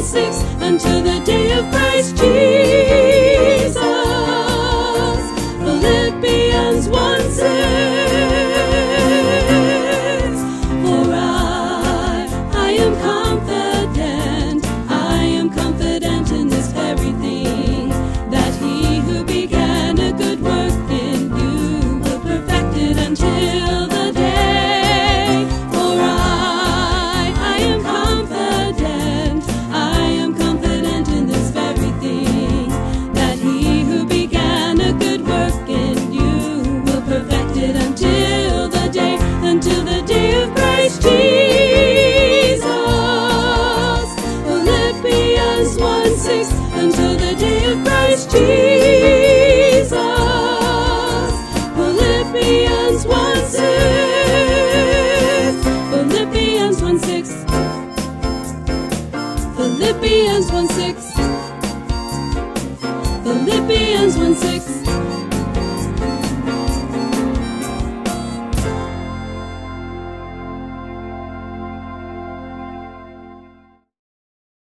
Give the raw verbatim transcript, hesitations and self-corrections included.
one six, until the day of Christ Jesus. Philippians one six. For I, I am confident, I am confident in this very thing, that he who began a good work in you will perfect it until the day. For I, I am confident, I am confident in this very thing, that he who began a good work in you will perfect it until the day, until the day of Christ Jesus. Philippians one six, until the day of Christ Jesus. Philippians one six. Philippians one six. Philippians one six. Philippians one six.